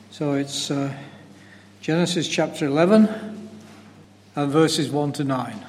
So it's Genesis chapter 11 and verses 1 to 9.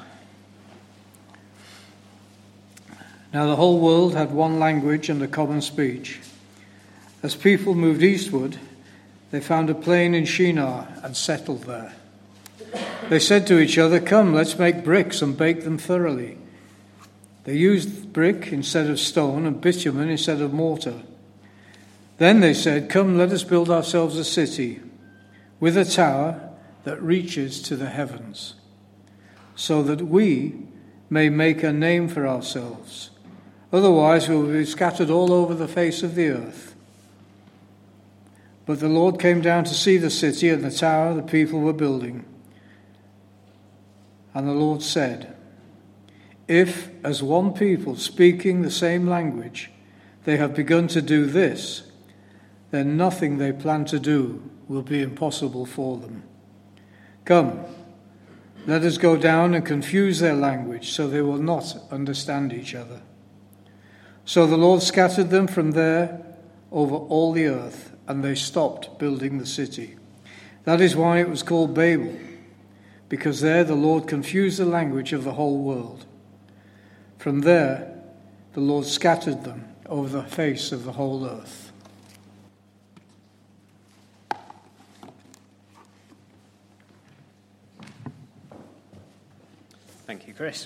Now the whole world had one language and a common speech. As people moved eastward, they found a plain in Shinar and settled there. They said to each other, "Come, let's make bricks and bake them thoroughly." They used brick instead of stone and bitumen instead of mortar. Then they said, "Come, let us build ourselves a city with a tower that reaches to the heavens, so that we may make a name for ourselves. Otherwise we will be scattered all over the face of the earth." But the Lord came down to see the city and the tower the people were building. And the Lord said, "If, as one people speaking the same language, they have begun to do this, then nothing they plan to do will be impossible for them. Come, let us go down and confuse their language so they will not understand each other." So the Lord scattered them from there over all the earth, and they stopped building the city. That is why it was called Babel, because there the Lord confused the language of the whole world. From there the Lord scattered them over the face of the whole earth. Thank you, Chris.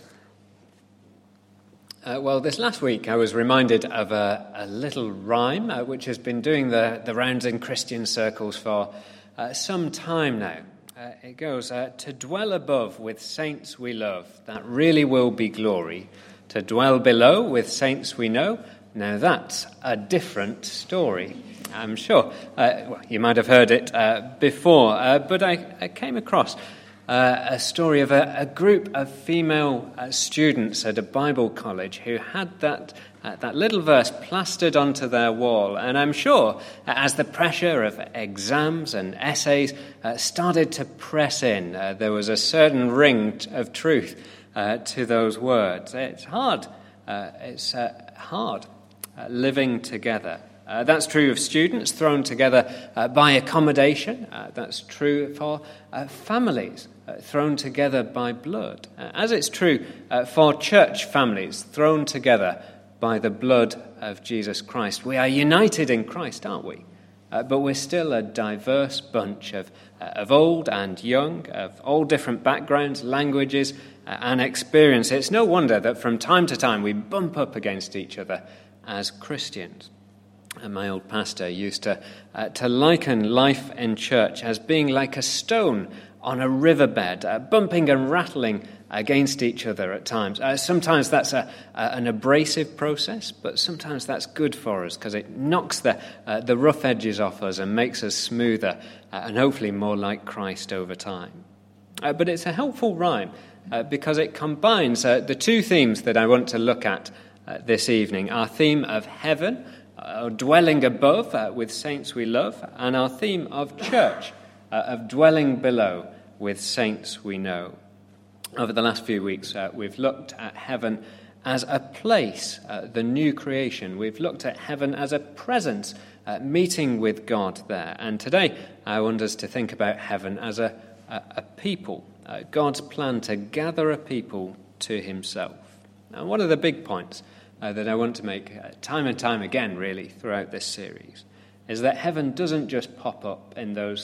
Well, this last week I was reminded of a little rhyme which has been doing the rounds in Christian circles for some time now. It goes, "To dwell above with saints we love, that really will be glory. To dwell below with saints we know, now that's a different story." I'm sure you might have heard it before, but I came across a story of a group of female students at a Bible college who had that little verse plastered onto their wall. And I'm sure as the pressure of exams and essays started to press in, there was a certain ring of truth to those words. It's hard. It's hard living together. That's true of students thrown together by accommodation. That's true for families thrown together by blood. As it's true for church families thrown together by the blood of Jesus Christ. We are united in Christ, aren't we? But we're still a diverse bunch of old and young, of all different backgrounds, languages, and experience. It's no wonder that from time to time we bump up against each other as Christians. And my old pastor used to liken life in church as being like a stone on a riverbed, bumping and rattling against each other at times. Sometimes that's an abrasive process, but sometimes that's good for us because it knocks the rough edges off us and makes us smoother and hopefully more like Christ over time. But it's a helpful rhyme because it combines the two themes that I want to look at this evening, our theme of heaven, dwelling above with saints we love, and our theme of church, of dwelling below with saints we know. Over the last few weeks, we've looked at heaven as a place, the new creation. We've looked at heaven as a presence, meeting with God there. And today, I want us to think about heaven as a people, God's plan to gather a people to himself. Now, one of the big points that I want to make time and time again, really, throughout this series, is that heaven doesn't just pop up in those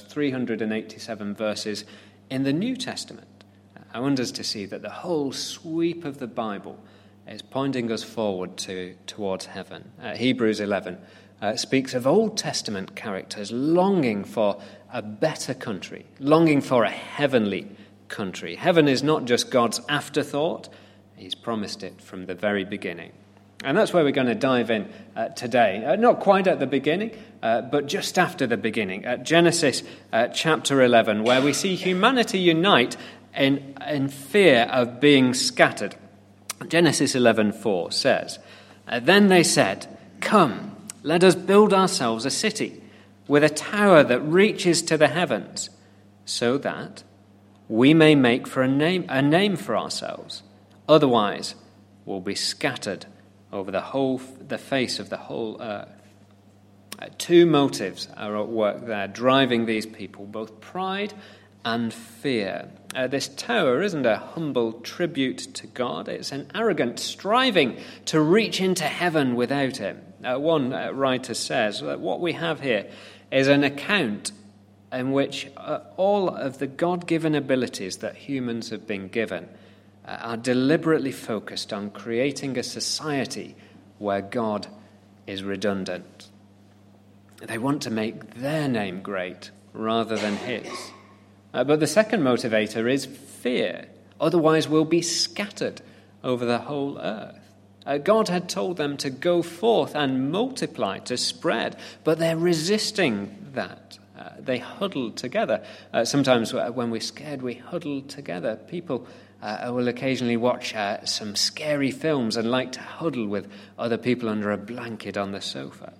387 verses in the New Testament. I want us to see that the whole sweep of the Bible is pointing us forward towards heaven. Hebrews 11 speaks of Old Testament characters longing for a better country, longing for a heavenly country. Heaven is not just God's afterthought, he's promised it from the very beginning. And that's where we're going to dive in today. Not quite at the beginning, but just after the beginning, at Genesis chapter 11, where we see humanity unite in fear of being scattered. Genesis 11:4 says, "Then they said, 'Come, let us build ourselves a city with a tower that reaches to the heavens, so that we may make for a name for ourselves. Otherwise, we'll be scattered over the face of the whole earth.'" Two motives are at work there, driving these people, both pride and fear. This tower isn't a humble tribute to God. It's an arrogant striving to reach into heaven without him. One writer says that what we have here is an account in which all of the God-given abilities that humans have been given are deliberately focused on creating a society where God is redundant. They want to make their name great rather than his. But the second motivator is fear. Otherwise we'll be scattered over the whole earth. God had told them to go forth and multiply, to spread, but they're resisting that. They huddle together. Sometimes when we're scared, we huddle together. People will occasionally watch some scary films and like to huddle with other people under a blanket on the sofa.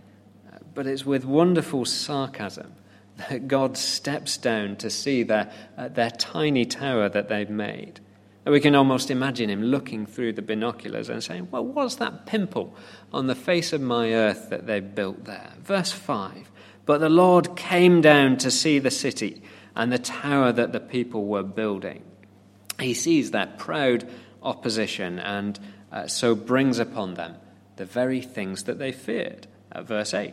But it's with wonderful sarcasm that God steps down to see their tiny tower that they've made. And we can almost imagine him looking through the binoculars and saying, well, what's that pimple on the face of my earth that they've built there? Verse 5, but the Lord came down to see the city and the tower that the people were building. He sees their proud opposition and so brings upon them the very things that they feared. Verse 8,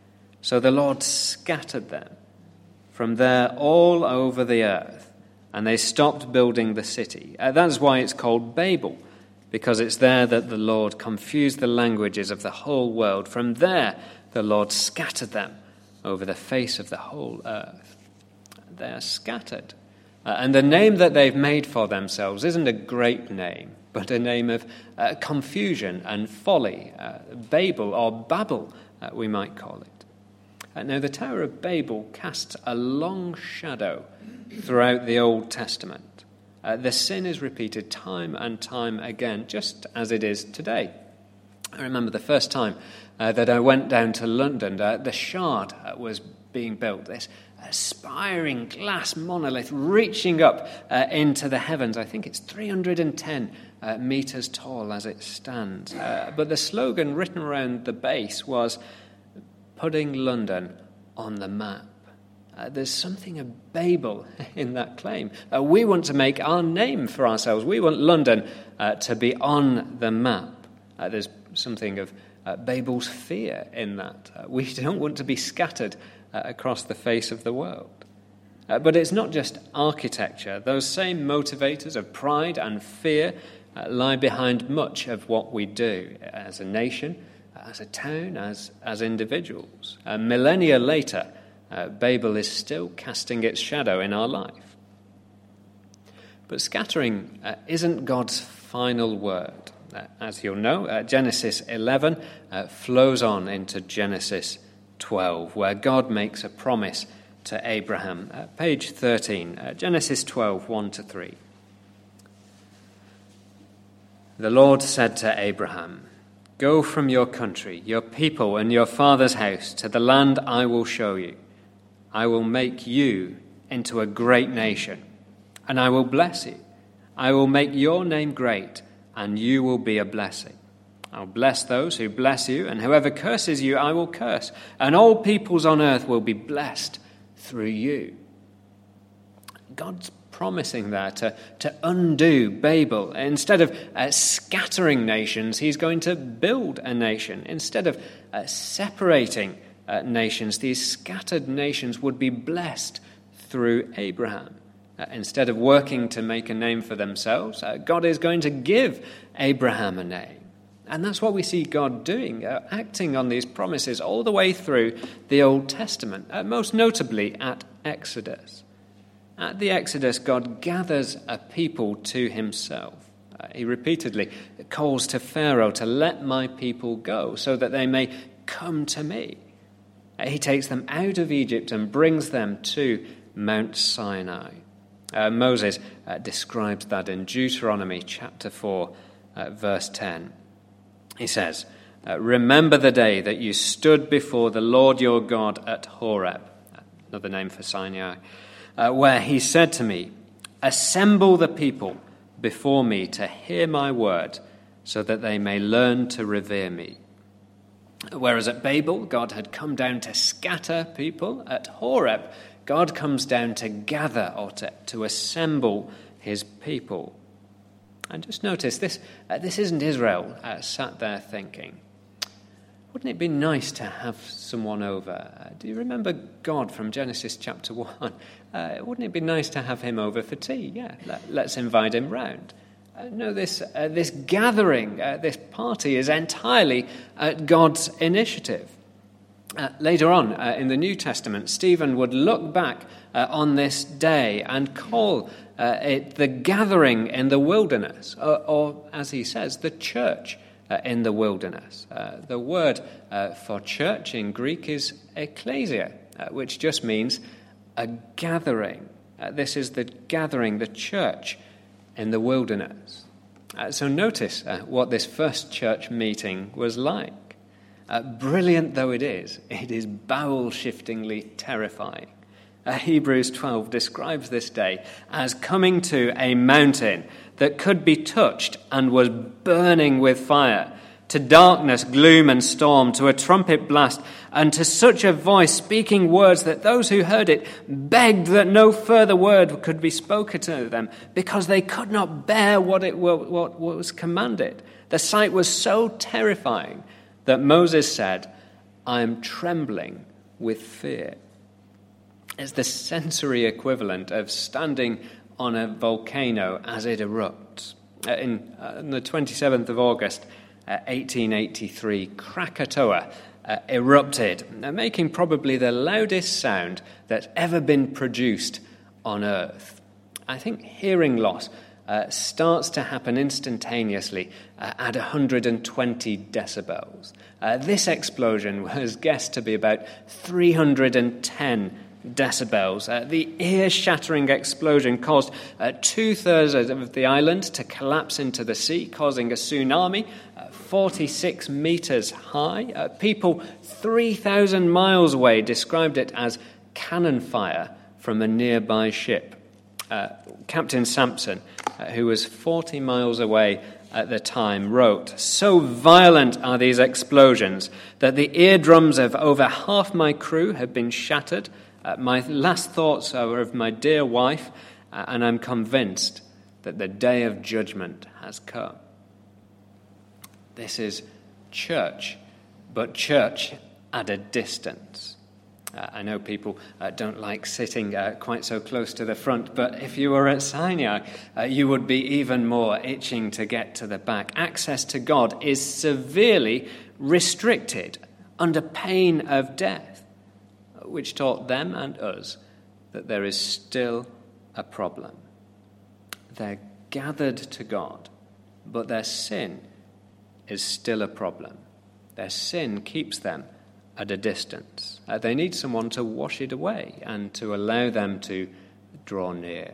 so the Lord scattered them from there all over the earth, and they stopped building the city. That's why it's called Babel, because it's there that the Lord confused the languages of the whole world. From there, the Lord scattered them over the face of the whole earth. They are scattered. And the name that they've made for themselves isn't a great name, but a name of confusion and folly. Babel, or Babel, we might call it. Now, the Tower of Babel casts a long shadow throughout the Old Testament. The sin is repeated time and time again, just as it is today. I remember the first time that I went down to London, the Shard was being built, this aspiring glass monolith reaching up into the heavens. I think it's 310 metres tall as it stands. But the slogan written around the base was, putting London on the map. There's something of Babel in that claim. We want to make our name for ourselves. We want London to be on the map. There's something of Babel's fear in that. We don't want to be scattered across the face of the world. But it's not just architecture. Those same motivators of pride and fear lie behind much of what we do as a nation, as a town, as individuals. Millennia later, Babel is still casting its shadow in our life. But scattering isn't God's final word. As you'll know, Genesis 11 flows on into Genesis 12, where God makes a promise to Abraham. Page 13, Genesis 12, 1-3. The Lord said to Abraham, go from your country, your people, and your father's house to the land I will show you. I will make you into a great nation, and I will bless you. I will make your name great, and you will be a blessing. I'll bless those who bless you, and whoever curses you, I will curse. And all peoples on earth will be blessed through you. God's promising there to undo Babel. Instead of scattering nations, he's going to build a nation. Instead of separating nations, these scattered nations would be blessed through Abraham. Instead of working to make a name for themselves, God is going to give Abraham a name. And that's what we see God doing, acting on these promises all the way through the Old Testament, most notably at Exodus. At the Exodus, God gathers a people to himself. He repeatedly calls to Pharaoh to let my people go so that they may come to me. He takes them out of Egypt and brings them to Mount Sinai. Moses describes that in Deuteronomy chapter 4, verse 10. He says, remember the day that you stood before the Lord your God at Horeb, another name for Sinai, where he said to me, assemble the people before me to hear my word, so that they may learn to revere me. Whereas at Babel, God had come down to scatter people, at Horeb, God comes down to gather or to assemble his people. And just notice, this isn't Israel sat there thinking, wouldn't it be nice to have someone over? Do you remember God from Genesis chapter 1? Wouldn't it be nice to have him over for tea? Yeah, let's invite him round. No, this gathering, this party is entirely God's initiative. Later on in the New Testament, Stephen would look back on this day and call it the gathering in the wilderness, or as he says, the church in the wilderness. The word for church in Greek is ekklesia, which just means a gathering. This is the gathering, the church in the wilderness. So notice what this first church meeting was like. Brilliant though it is bowel-shiftingly terrifying. Hebrews 12 describes this day as coming to a mountain that could be touched and was burning with fire, to darkness, gloom and storm, to a trumpet blast, and to such a voice speaking words that those who heard it begged that no further word could be spoken to them, because they could not bear what was commanded. The sight was so terrifying that Moses said, "I am trembling with fear." It's the sensory equivalent of standing on a volcano as it erupts. On the 27th of August, 1883, Krakatoa erupted, making probably the loudest sound that's ever been produced on Earth. I think hearing loss starts to happen instantaneously at 120 decibels. This explosion was guessed to be about 310 decibels. The ear-shattering explosion caused 2/3 of the island to collapse into the sea, causing a tsunami 46 meters high. People 3,000 miles away described it as cannon fire from a nearby ship. Captain Sampson, who was 40 miles away at the time, wrote, "So violent are these explosions that the eardrums of over half my crew have been shattered. My last thoughts are of my dear wife, and I'm convinced that the day of judgment has come." This is church, but church at a distance. I know people don't like sitting quite so close to the front, but if you were at Sinai, you would be even more itching to get to the back. Access to God is severely restricted under pain of death, which taught them and us that there is still a problem. They're gathered to God, but their sin is still a problem. Their sin keeps them at a distance. They need someone to wash it away and to allow them to draw near.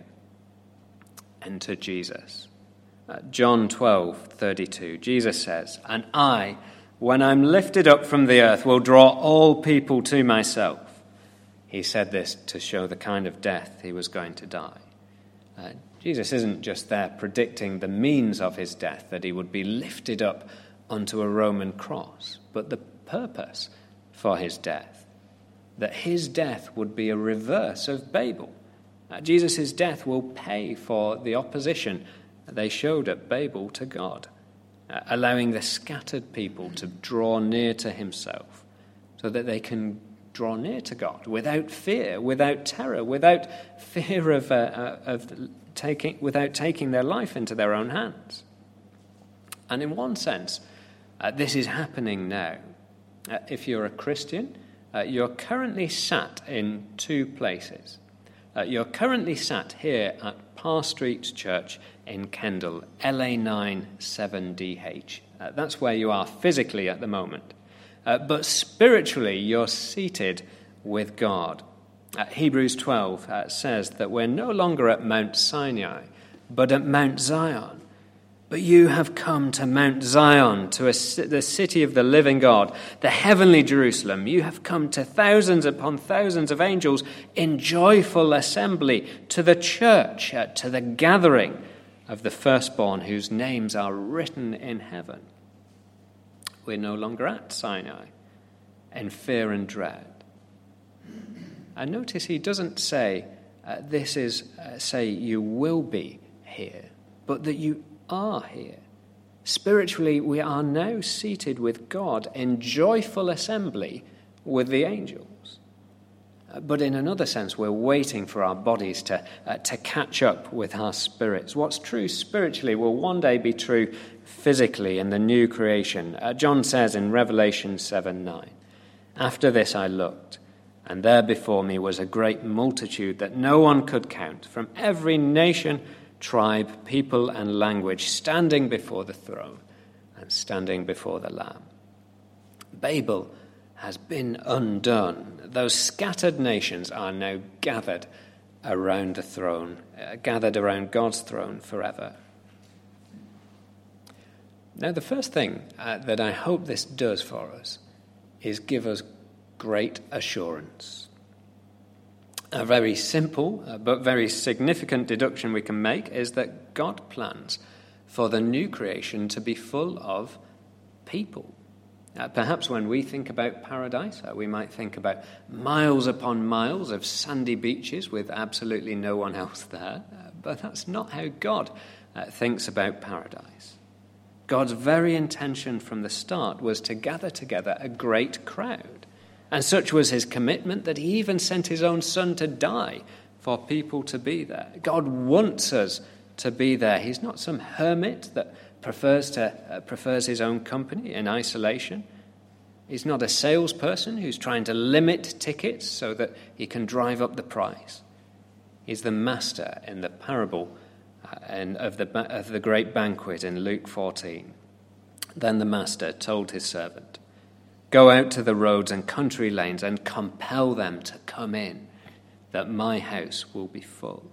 Enter Jesus. John 12:32, Jesus says, "And I, when I'm lifted up from the earth, will draw all people to myself." He said this to show the kind of death he was going to die. Jesus isn't just there predicting the means of his death, that he would be lifted up onto a Roman cross, but the purpose for his death, that his death would be a reverse of Babel. Jesus' death will pay for the opposition they showed at Babel to God, allowing the scattered people to draw near to himself so that they can draw near to God without fear, without terror, without fear without taking their life into their own hands. And in one sense, this is happening now. If you're a Christian, you're currently sat in two places. You're currently sat here at Parr Street Church in Kendal, LA9 7DH. That's where you are physically at the moment. But spiritually, you're seated with God. Hebrews 12 says that we're no longer at Mount Sinai, but at Mount Zion. But you have come to Mount Zion, to the city of the living God, the heavenly Jerusalem. You have come to thousands upon thousands of angels in joyful assembly, to the church, to the gathering of the firstborn whose names are written in heaven. we're no longer at Sinai in fear and dread. And notice he doesn't say, say you will be here, but that you are here. Spiritually, we are now seated with God in joyful assembly with the angels. But in another sense, we're waiting for our bodies to catch up with our spirits. What's true spiritually will one day be true physically in the new creation. John says in Revelation 7:9, "After this I looked, and there before me was a great multitude that no one could count, from every nation, tribe, people, and language, standing before the throne and standing before the Lamb." Babel has been undone. Those scattered nations are now gathered around the throne, gathered around God's throne forever. Now, the first thing that I hope this does for us is give us great assurance. A very simple but very significant deduction we can make is that God plans for the new creation to be full of people. Perhaps when we think about paradise, we might think about miles upon miles of sandy beaches with absolutely no one else there. But that's not how God thinks about paradise. God's very intention from the start was to gather together a great crowd. And such was his commitment that he even sent his own son to die for people to be there. God wants us to be there. He's not some hermit that prefers his own company in isolation. He's not a salesperson who's trying to limit tickets so that he can drive up the price. He's the master in the parable of the great banquet in Luke 14. Then the master told his servant, "Go out to the roads and country lanes and compel them to come in, that my house will be full."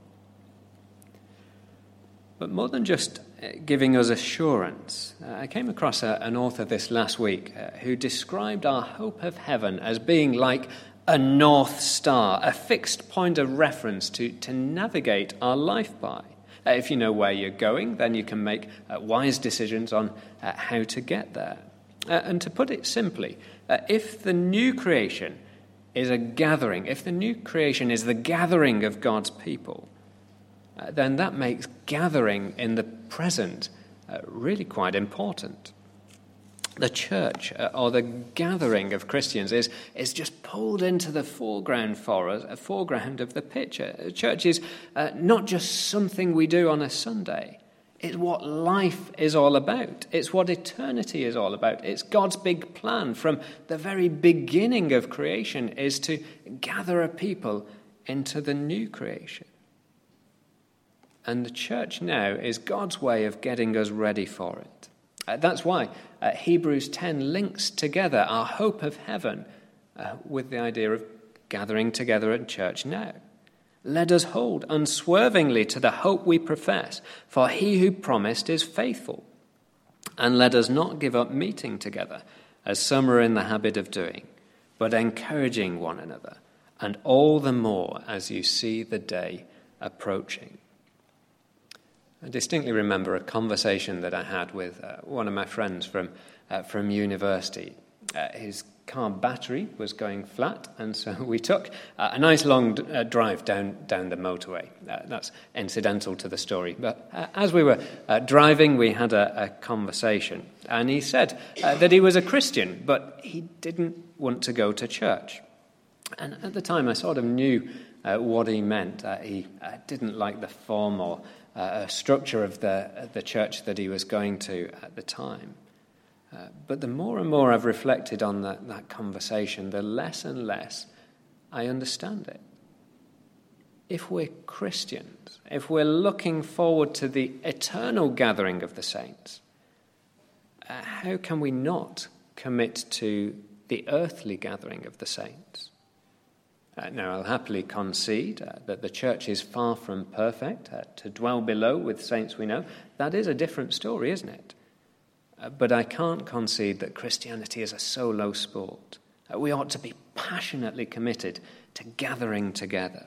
But more than just giving us assurance, I came across an author this last week who described our hope of heaven as being like a north star, a fixed point of reference to navigate our life by. If you know where you're going, then you can make wise decisions on how to get there. And to put it simply, if the new creation is a gathering, if the new creation is the gathering of God's people, then that makes gathering in the present really quite important. The church, or the gathering of Christians, is just pulled into the foreground for us, a foreground of the picture. Church is not just something we do on a Sunday. It's what life is all about. It's what eternity is all about. It's God's big plan from the very beginning of creation is to gather a people into the new creation. And the church now is God's way of getting us ready for it. That's why Hebrews 10 links together our hope of heaven with the idea of gathering together at church now. Let us hold unswervingly to the hope we profess, for he who promised is faithful. And let us not give up meeting together, as some are in the habit of doing, but encouraging one another, and all the more as you see the day approaching. I distinctly remember a conversation that I had with one of my friends from university. His car battery was going flat, and so we took a nice long drive down the motorway. That's incidental to the story. But as we were driving, we had a conversation, and he said that he was a Christian, but he didn't want to go to church. And at the time, I sort of knew what he meant. He didn't like the form or structure of the church that he was going to at the time. But the more and more I've reflected on that conversation, the less and less I understand it. If we're Christians, if we're looking forward to the eternal gathering of the saints, how can we not commit to the earthly gathering of the saints? Now, I'll happily concede that the church is far from perfect. To dwell below with saints we know, that is a different story, isn't it? But I can't concede that Christianity is a solo sport. We ought to be passionately committed to gathering together.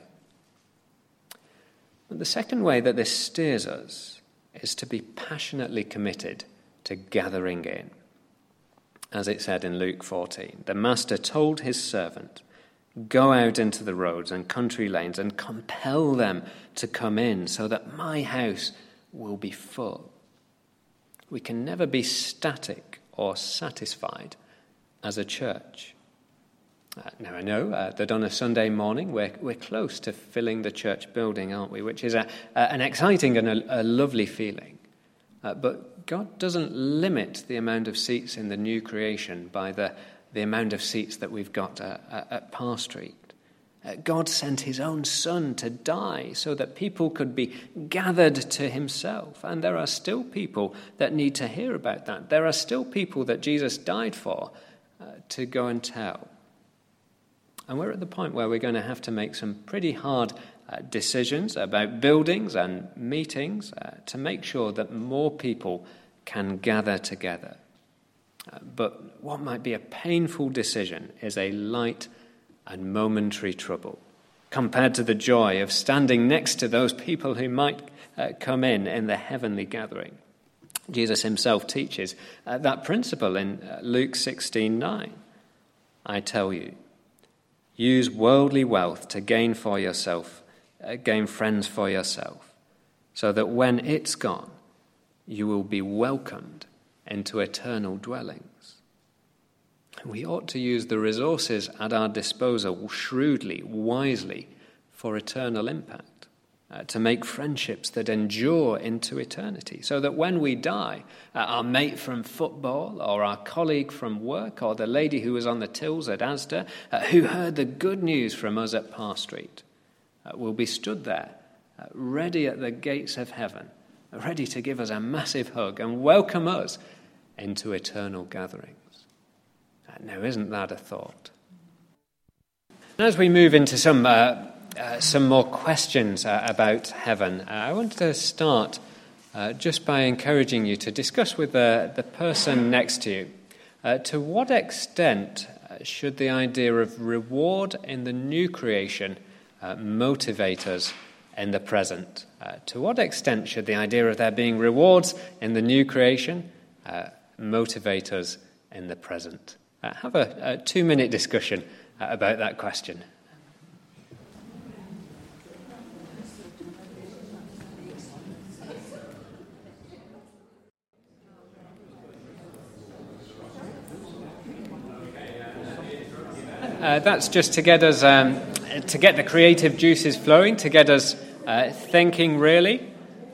But the second way that this steers us is to be passionately committed to gathering in. as it said in Luke 14. The master told his servant, "Go out into the roads and country lanes and compel them to come in so that my house will be full." We can never be static or satisfied as a church. Now I know that on a Sunday morning we're close to filling the church building, aren't we? Which is an exciting and a lovely feeling. But God doesn't limit the amount of seats in the new creation by the amount of seats that we've got at Parr Street. God sent his own Son to die so that people could be gathered to himself. And there are still people that need to hear about that. There are still people that Jesus died for to go and tell. And we're at the point where we're going to have to make some pretty hard decisions about buildings and meetings to make sure that more people can gather together. But what might be a painful decision is a light and momentary trouble compared to the joy of standing next to those people who might come in the heavenly gathering. Jesus himself teaches that principle in Luke 16:9. I tell you, use worldly wealth to gain friends for yourself, so that when it's gone, you will be welcomed into eternal dwellings. We ought to use the resources at our disposal shrewdly, wisely, for eternal impact, to make friendships that endure into eternity, so that when we die, our mate from football or our colleague from work or the lady who was on the tills at Asda, who heard the good news from us at Parr Street, will be stood there, ready at the gates of heaven, ready to give us a massive hug and welcome us into eternal gatherings. Now, isn't that a thought? As we move into some more questions about heaven, I want to start just by encouraging you to discuss with the person next to you to what extent should the idea of reward in the new creation motivate us in the present? To what extent should the idea of there being rewards in the new creation motivate us in the present? Have a 2-minute discussion about that question. That's just to get us, to get the creative juices flowing, to get us thinking, really.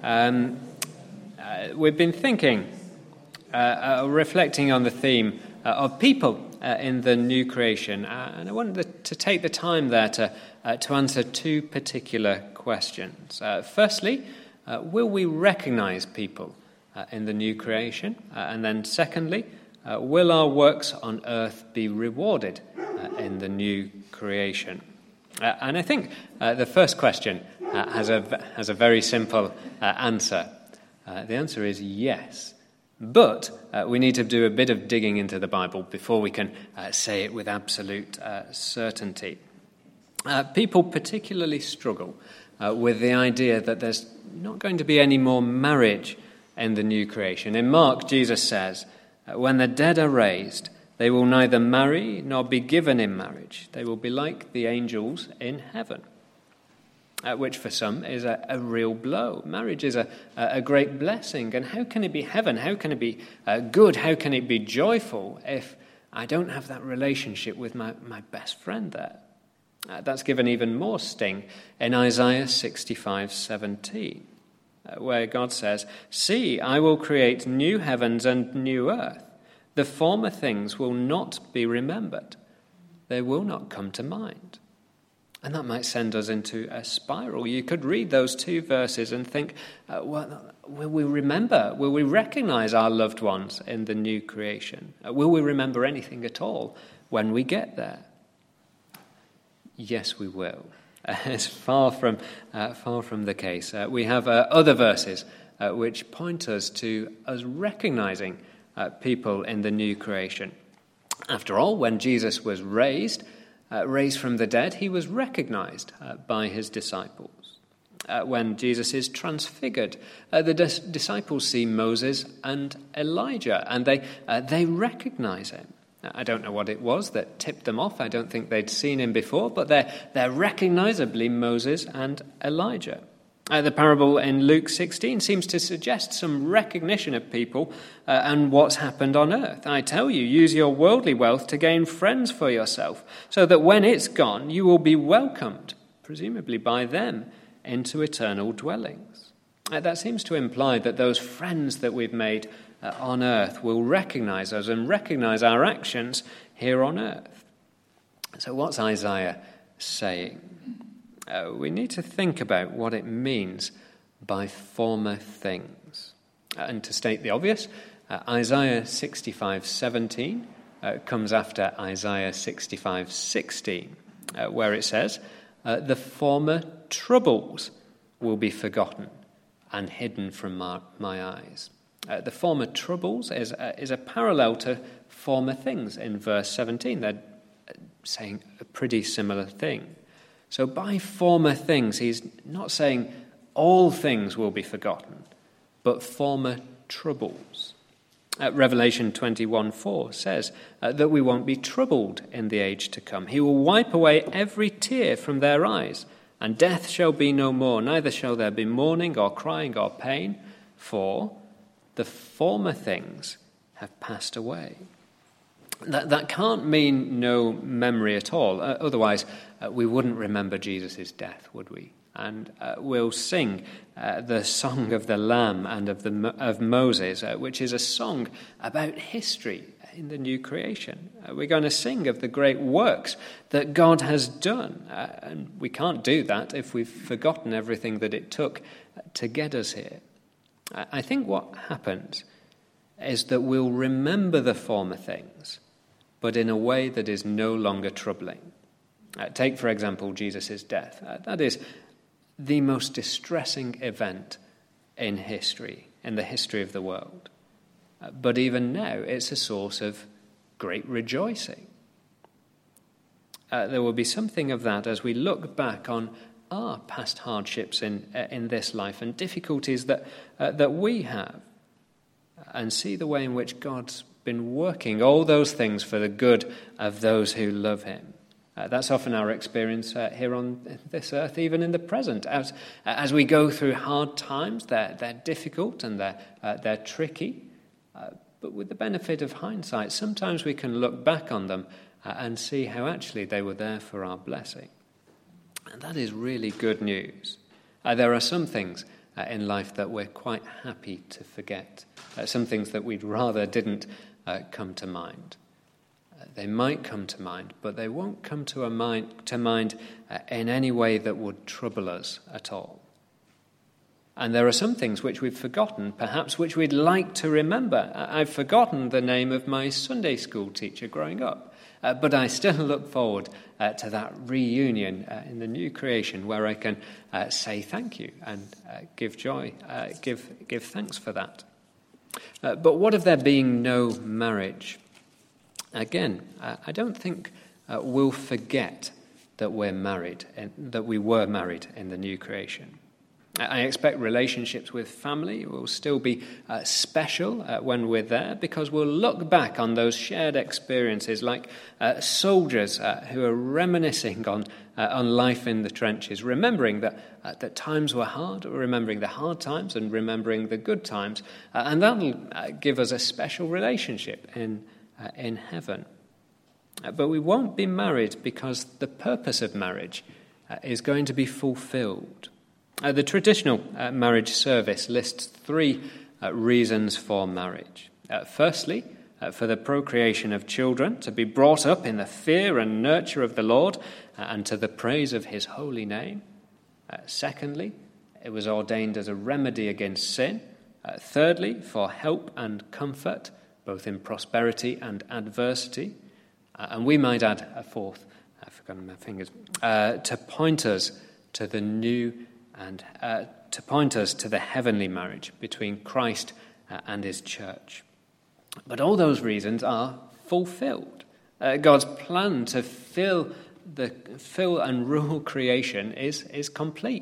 We've been thinking, reflecting on the theme of people in the new creation, and I wanted to take the time there to answer 2 particular questions. Firstly, will we recognize people in the new creation? And then secondly, will our works on earth be rewarded in the new creation? And I think the first question has a very simple answer. The answer is yes. But we need to do a bit of digging into the Bible before we can say it with absolute certainty. People particularly struggle with the idea that there's not going to be any more marriage in the new creation. In Mark, Jesus says, when the dead are raised, they will neither marry nor be given in marriage. They will be like the angels in heaven. Which for some is a real blow. Marriage is a great blessing. And how can it be heaven? How can it be good? How can it be joyful if I don't have that relationship with my best friend there? That's given even more sting in Isaiah 65:17, where God says, "See, I will create new heavens and new earth. The former things will not be remembered. They will not come to mind." And that might send us into a spiral. You could read those 2 verses and think, will we remember? Will we recognize our loved ones in the new creation? Will we remember anything at all when we get there? Yes, we will. It's far from the case. We have other verses which point us to us recognizing people in the new creation. After all, when Jesus was raised from the dead, he was recognized by his disciples. when Jesus is transfigured. The disciples see Moses and Elijah, and they recognize him. I don't know what it was that tipped them off. I don't think they'd seen him before, but they're recognizably Moses and Elijah. The parable in Luke 16 seems to suggest some recognition of people and what's happened on earth. I tell you, use your worldly wealth to gain friends for yourself, so that when it's gone, you will be welcomed, presumably by them, into eternal dwellings. That seems to imply that those friends that we've made on earth will recognize us and recognize our actions here on earth. So what's Isaiah saying? We need to think about what it means by former things. And to state the obvious, Isaiah 65:17 comes after Isaiah 65:16, where it says, the former troubles will be forgotten and hidden from my eyes. The former troubles is a parallel to former things in verse 17. They're saying a pretty similar thing. So by former things, he's not saying all things will be forgotten, but former troubles. Revelation 21:4 says that we won't be troubled in the age to come. He will wipe away every tear from their eyes, and death shall be no more, neither shall there be mourning or crying or pain, for the former things have passed away. That can't mean no memory at all. Otherwise, we wouldn't remember Jesus' death, would we? And we'll sing the Song of the Lamb and of Moses, which is a song about history in the new creation. We're going to sing of the great works that God has done. And we can't do that if we've forgotten everything that it took to get us here. I think what happens is that we'll remember the former things, but in a way that is no longer troubling. Take, for example, Jesus' death. That is the most distressing event in history, in the history of the world. But even now, it's a source of great rejoicing. There will be something of that as we look back on our past hardships in this life and difficulties that we have, and see the way in which God's been working all those things for the good of those who love him. That's often our experience here on this earth, even in the present. As we go through hard times, they're difficult and they're tricky, but with the benefit of hindsight, sometimes we can look back on them and see how actually they were there for our blessing. And that is really good news. There are some things in life that we're quite happy to forget, some things that we'd rather didn't come to mind. They might come to mind, but they won't come to mind in any way that would trouble us at all. And there are some things which we've forgotten, perhaps which we'd like to remember. I've forgotten the name of my Sunday school teacher growing up, but I still look forward to that reunion in the new creation where I can say thank you and give thanks for that. But what of there being no marriage? Again, I don't think we'll forget that we're married, and that we were married in the new creation. I expect relationships with family will still be special when we're there, because we'll look back on those shared experiences like soldiers who are reminiscing on life in the trenches, remembering that times were hard, remembering the hard times and remembering the good times, and that'll give us a special relationship in heaven. But we won't be married because the purpose of marriage is going to be fulfilled. The traditional marriage service lists 3 reasons for marriage. Firstly, for the procreation of children, to be brought up in the fear and nurture of the Lord and to the praise of his holy name. Secondly, it was ordained as a remedy against sin. Thirdly, for help and comfort, both in prosperity and adversity. And we might add a fourth, I've forgotten my fingers, to point us to the new and to point us to the heavenly marriage between Christ and his church. But all those reasons are fulfilled. God's plan to fill and rule creation is complete.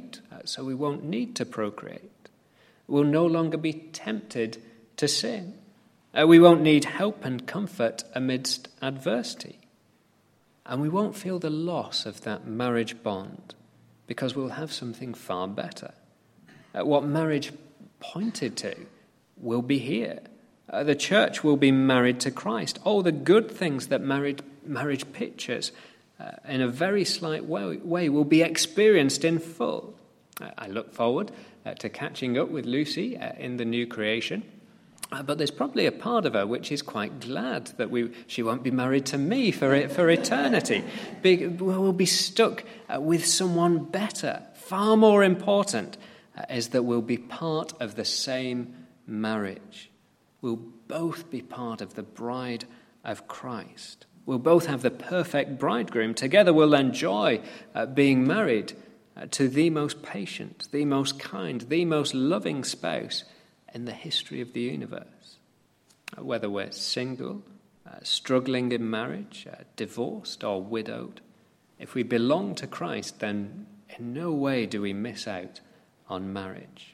so we won't need to procreate. We'll no longer be tempted to sin. We won't need help and comfort amidst adversity. And we won't feel the loss of that marriage bond because we'll have something far better. What marriage pointed to will be here. The church will be married to Christ. All the good things that marriage pictures in a very slight way will be experienced in full. I look forward to catching up with Lucy in the new creation. But there's probably a part of her which is quite glad that she won't be married to me for eternity. We'll be stuck with someone better. Far more important is that we'll be part of the same marriage. We'll both be part of the bride of Christ. We'll both have the perfect bridegroom. Together we'll enjoy being married to the most patient, the most kind, the most loving spouse in the history of the universe. Whether we're single, struggling in marriage, divorced or widowed, if we belong to Christ, then in no way do we miss out on marriage.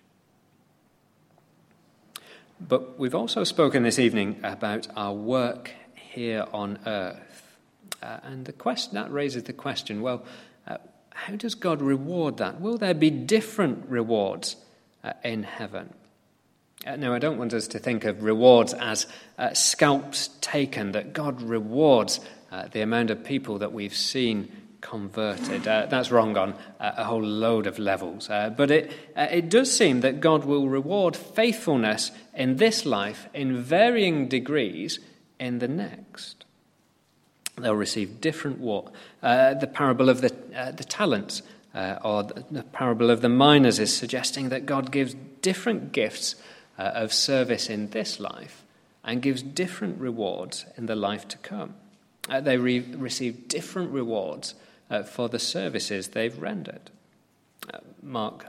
But we've also spoken this evening about our work here on earth. And that raises the question, well, how does God reward that? Will there be different rewards in heaven? Now, I don't want us to think of rewards as scalps taken, that God rewards the amount of people that we've seen converted. That's wrong on a whole load of levels. But it does seem that God will reward faithfulness in this life in varying degrees in the next. They'll receive different the parable of the talents or the parable of the miners is suggesting that God gives different gifts of service in this life and gives different rewards in the life to come. They receive different rewards for the services they've rendered. Mark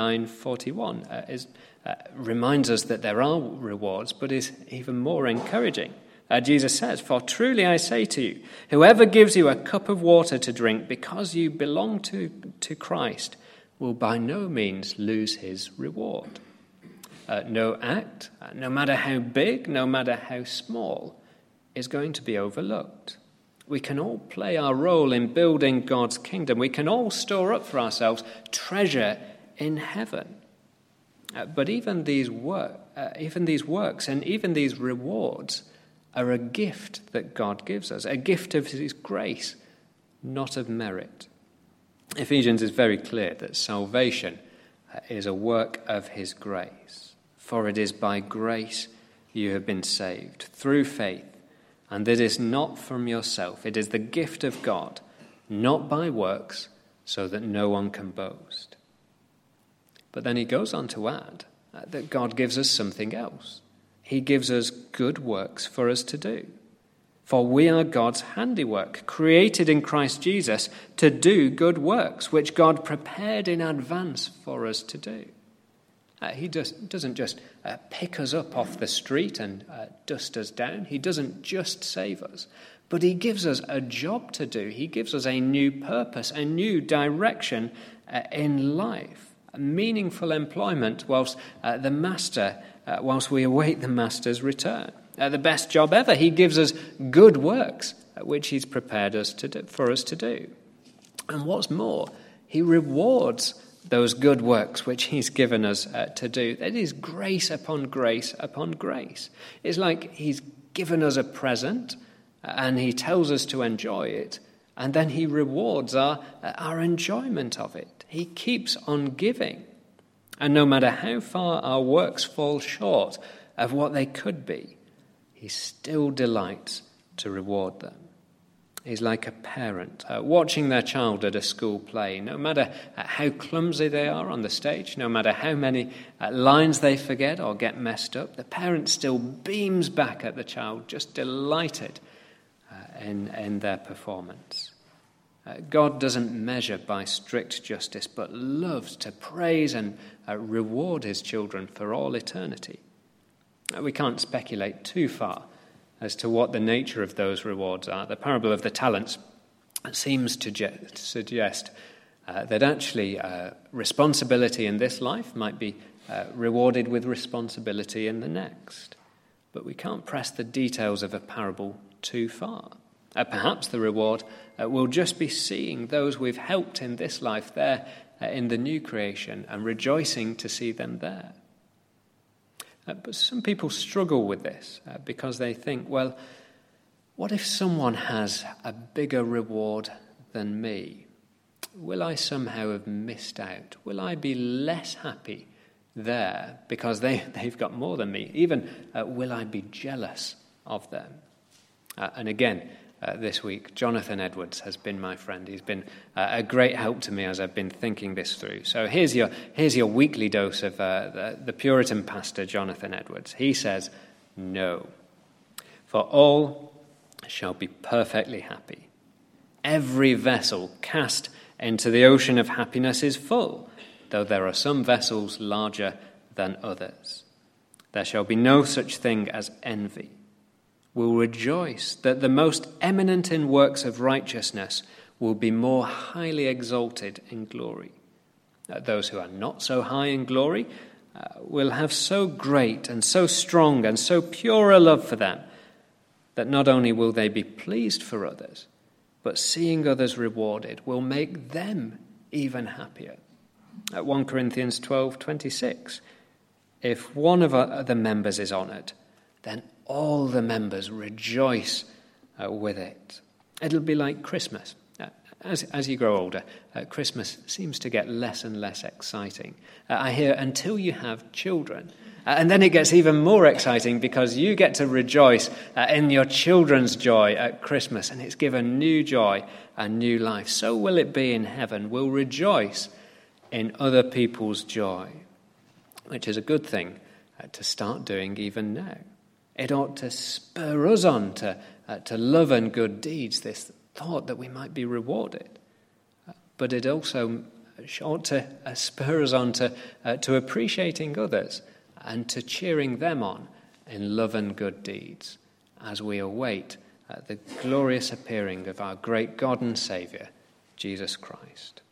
9:41 reminds us that there are rewards, but is even more encouraging. Jesus says, "For truly I say to you, whoever gives you a cup of water to drink because you belong to Christ will by no means lose his reward." No act, no matter how big, no matter how small, is going to be overlooked. We can all play our role in building God's kingdom. We can all store up for ourselves treasure in heaven. But even these works and even these rewards are a gift that God gives us, a gift of his grace, not of merit. Ephesians is very clear that salvation is a work of his grace. For it is by grace you have been saved, through faith, and it is not from yourself. It is the gift of God, not by works, so that no one can boast. But then he goes on to add that God gives us something else. He gives us good works for us to do. For we are God's handiwork, created in Christ Jesus to do good works, which God prepared in advance for us to do. He doesn't just pick us up off the street and dust us down. He doesn't just save us, but he gives us a job to do. He gives us a new purpose, a new direction in life, a meaningful employment whilst we await the master's return. The best job ever. He gives us good works, which he's prepared for us to do. And what's more, he rewards those good works which he's given us to do. That is grace upon grace upon grace. It's like he's given us a present and he tells us to enjoy it, and then he rewards our enjoyment of it. He keeps on giving. And no matter how far our works fall short of what they could be, he still delights to reward them. He's like a parent watching their child at a school play. No matter how clumsy they are on the stage, no matter how many lines they forget or get messed up, the parent still beams back at the child, just delighted in their performance. God doesn't measure by strict justice, but loves to praise and reward his children for all eternity. We can't speculate too far as to what the nature of those rewards are. The parable of the talents seems to suggest that actually responsibility in this life might be rewarded with responsibility in the next. But we can't press the details of a parable too far. Perhaps the reward will just be seeing those we've helped in this life there in the new creation and rejoicing to see them there. But some people struggle with this because they think, well, what if someone has a bigger reward than me? Will I somehow have missed out? Will I be less happy there because they've got more than me? Even will I be jealous of them? And again, this week, Jonathan Edwards has been my friend. He's been a great help to me as I've been thinking this through. So here's your weekly dose of the Puritan pastor, Jonathan Edwards. He says, no, for all shall be perfectly happy. Every vessel cast into the ocean of happiness is full, though there are some vessels larger than others. There shall be no such thing as envy. Will rejoice that the most eminent in works of righteousness will be more highly exalted in glory. Those who are not so high in glory will have so great and so strong and so pure a love for them that not only will they be pleased for others, but seeing others rewarded will make them even happier. At 1 Corinthians 12:26, if one of the members is honoured, then all the members rejoice with it. It'll be like Christmas. As you grow older, Christmas seems to get less and less exciting. I hear until you have children. And then it gets even more exciting because you get to rejoice in your children's joy at Christmas, and it's given new joy and new life. So will it be in heaven. We'll rejoice in other people's joy, which is a good thing to start doing even now. It ought to spur us on to love and good deeds, this thought that we might be rewarded. But it also ought to spur us on to appreciating others and to cheering them on in love and good deeds as we await the glorious appearing of our great God and Saviour, Jesus Christ.